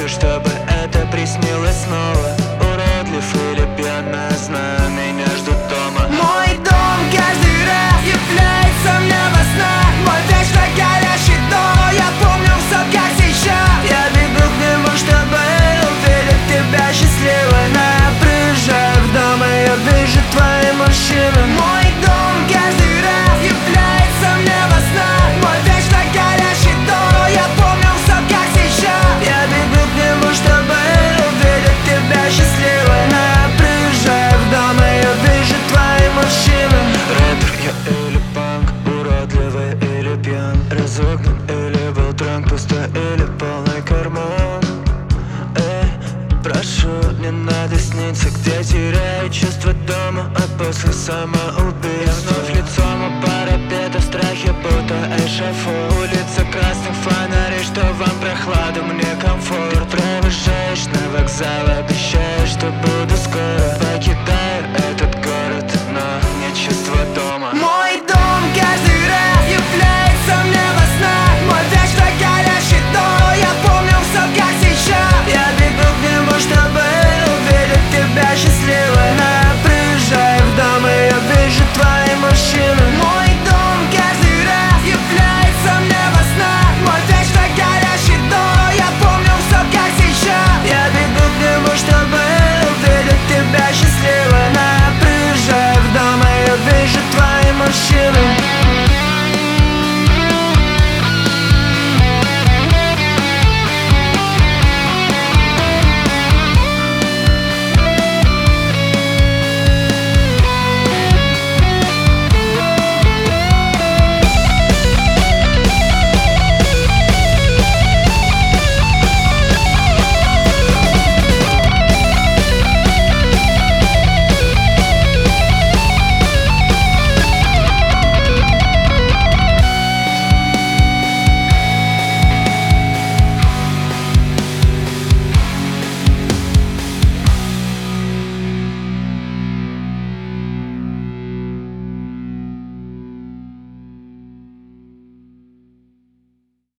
хочу, чтобы это приснилось снова. Уродлив или пьяно, знаю, меня ждут дома. Мой дом каждый раз является мне во снах. Мой вечно горящий дом, я помню все как сейчас. Я бегу к нему, чтобы увидеть тебя счастливой. Но я приезжаю в дом, и я вижу твои мужчины. Мой дом каждый раз является мне во снах. Мой вечно горящий дом, я помню все как сейчас. Я бегу к нему, чтобы увидеть тебя счастливой. Но я приезжаю в дом, и я вижу твои мужчины. Рэпер я или панк, уродливый или пьян, разогнан или был транк, пустой или полный карман. Эй, прошу, не надо сниться, где теряю чувство дома, а после самоубийства